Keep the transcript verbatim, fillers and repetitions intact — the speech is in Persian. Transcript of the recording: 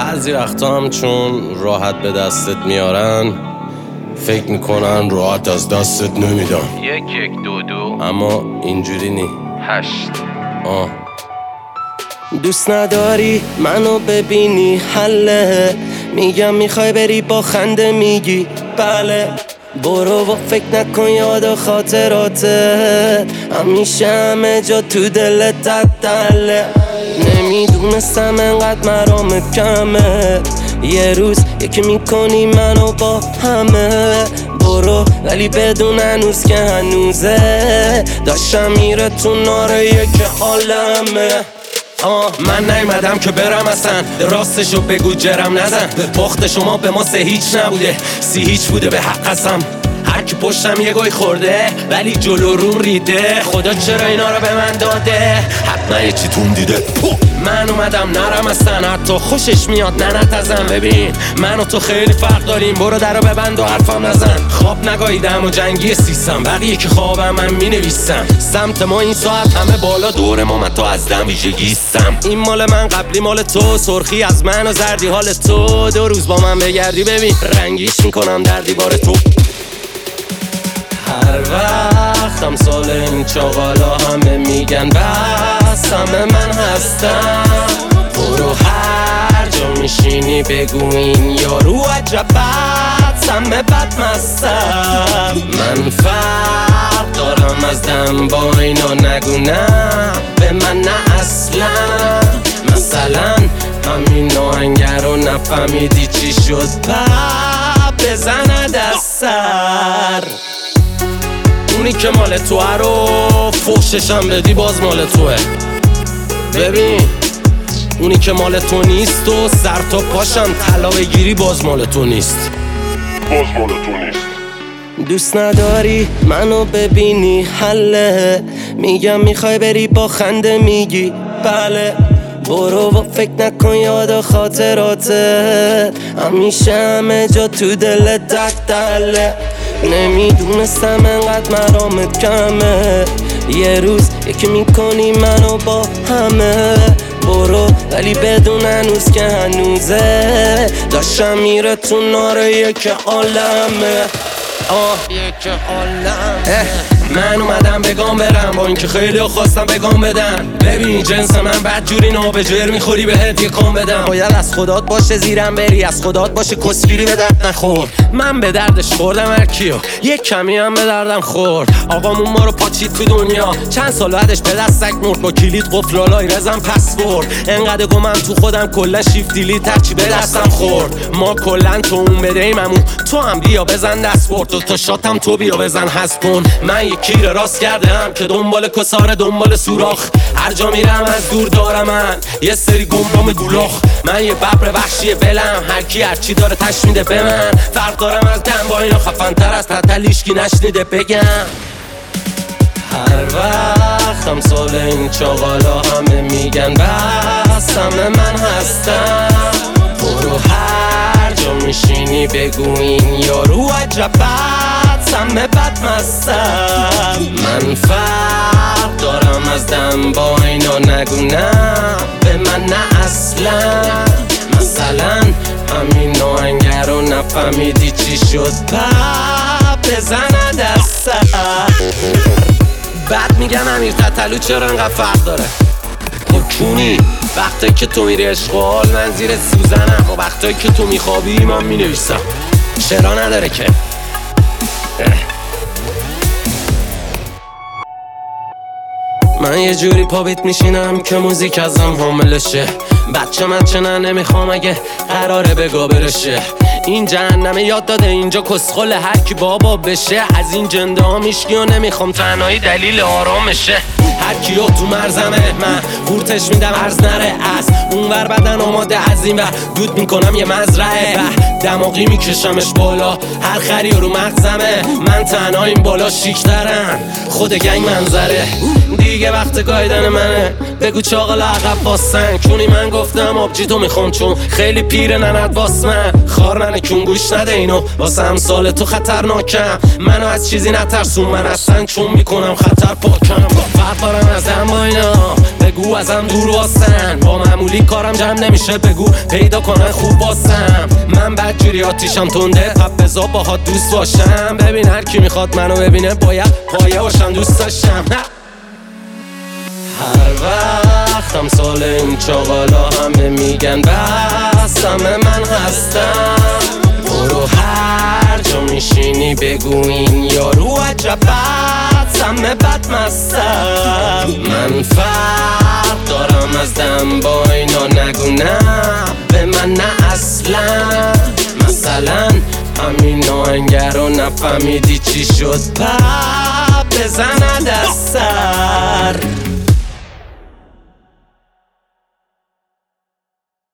بعضی وقتا هم چون راحت به دستت میارن فکر میکنن راحت از دستت نمیدن. یک یک دو دو اما اینجوری نی. هشت آه دوست نداری منو ببینی حله، میگم میخوای بری با خنده میگی بله. برو و فکر نکن یاد و خاطراته، همیشه همه جا تو دلت تدله. نمیدونستم انقدر مرام کمه، یه روز یکی میکنی منو با همه. برو ولی بدون هنوز که هنوزه، داشتم میره تو ناره یک عالمه. آه من نیومدم که برم اصلا، راستشو بگو جرم نزن. باخت شما به ما سه هیچ نبوده، سی هیچ بوده به حق قسم. هر کی پشتم یه گوی خورده ولی جلو روم ریده، خدا چرا اینا رو به من داده؟ حتما یه چی تون دیده. من اومدم نرم اصلا، حتی خوشش میاد ننت ازم. ببین من و تو خیلی فرق داریم، برو در رو ببند و حرفم نزن. خواب نگاهیدم و جنگی سیستم، بقیه که خوابم من مینویسم. سمت ما این ساعت همه بالا دور ما، من تو از دم ویژگیستم. این مال من قبلی مال تو، سرخی از من و زردی حال تو. دو روز با من بگردی ببین رنگیش میکنم در دیوار تو. هر وقت هم سال این چاقالا همه میگن بس همه من هستم. برو هر جا میشینی بگو این یارو عجب بد همه بد مستم. من فرق دارم از دم با اینا نگو نه به من نه اصلا. مثلا همین آهنگر رو نفهمیدی چی شد پا بزند از سر. اونی که مال توه رو فوششم بدی باز مال توه. ببین اونی که مال تو نیست و سر تا پاشم طلا بگیری باز مال تو نیست، باز مال تو نیست. دوست نداری منو ببینی حله، میگم میخوای بری با خنده میگی بله. برو و فکر نکن یاد و خاطراته، همیشه همه جا تو دلت دله. نمیدونستم انقدر مرامت کمه، یه روز یکی میکنی منو با همه. برو ولی بدون هنوز که هنوزه، داشتم میره تو ناره یک عالمه. آه یک عالمه. من اومدم بگام برم با اینکه خیلی خواستم بگام بدن. ببین جنس من بد جوری نابجر میخوری بهت یه کام بدم. باید از خدات باشه زیرم بری، از خدات باشه کسگیری به درد نخور. من به دردش خوردم هر کیو، یک کمی هم به دردم خورد. آقامون ما رو پاچید تو دنیا، چند سال بعدش به دستک مرد. با کلید قفل لالای رزم پسورد. انقدر گمم تو خودم کلا شیفت دیلیت هرچی به دستم خورد. ما کلا تو اون بدهیممون، تو هم بیا بزن دست برد. دو تا شاتم تو بیا بزن حذف کن. من یک کیر راست کردم که دنبال کساره دنبال سوراخ. هر جا میرم از دور دارم من یه سری گمرام گولاخ. من یه ببر وحشی بلم، هر کی هر چی داره تش میده به من. فرق دارم از دم با اینا، خفن تر از تتل هیچکی نشنیده بگم. هر وقت هم سال این چاقالا همه میگن بس همه من هستم. برو هر جا میشینی بگو این یارو عجب بد همه بد مستم. من فرق دارم از دم با اینا نگو نه به من نه اصلا. مثلا همین آهنگر رو نفهمیدی چی شد پا بزند از سر. بعد میگن امیر تتلو چرا انقدر فرق داره؟ خب کونی وقتی که تو میری اشغال من زیر سوزنم، و وقتی که تو میخوابی من مینویسم. چرا نداره که من یه جوری پا بیت میشینم که موزیک ازم حاملشه. بچه من چنه نمیخوام اگه قراره بگا برشه. این جهنمه یاد داده اینجا کسخل هر کی بابا بشه. از این جنده ها میشکی و نمیخوام تنهایی دلیل آرامشه. هر کیو تو مرزمه من قورتش میدم عرض نره. از اونور بدن آماده از این ور دود میکنم یه مزرعه. دماغی میکشمش بالا هر خری رو مغزمه. من تنها این بالا شیکترن خود گنگ منظره. دیگه وقت گایدن منه بگو چاقل عقب باستن. چونی من گفتم آبجی تو میخوام چون خیلی پیره ننت باس من. خار منه کون گوش نده اینو واسه امثال تو خطرناکم منو از چیزی نترسون من اصلا چون میکنم خطر پاکم فرق دارم ازم با اینا بگو ازم دور واسن با معمولی کارم جمع نمیشه بگو پیدا کنن خوب واسم من بدجوری آتیشم تنده پپ بزا باهات دوست باشم ببین هر کی میخواد منو ببینه باید پایه باشم دوست داشتم هر وقت امثال این چاقالا همه میگن بس همه من هستم برو هر جا میشینی بگو این یارو عجب بد همه بد مستم من فرق دارم از دم با اینا نگو نه به من نه اصلا مثلا همین آهنگر رو نفهمیدی چی شد پپ بزند از سر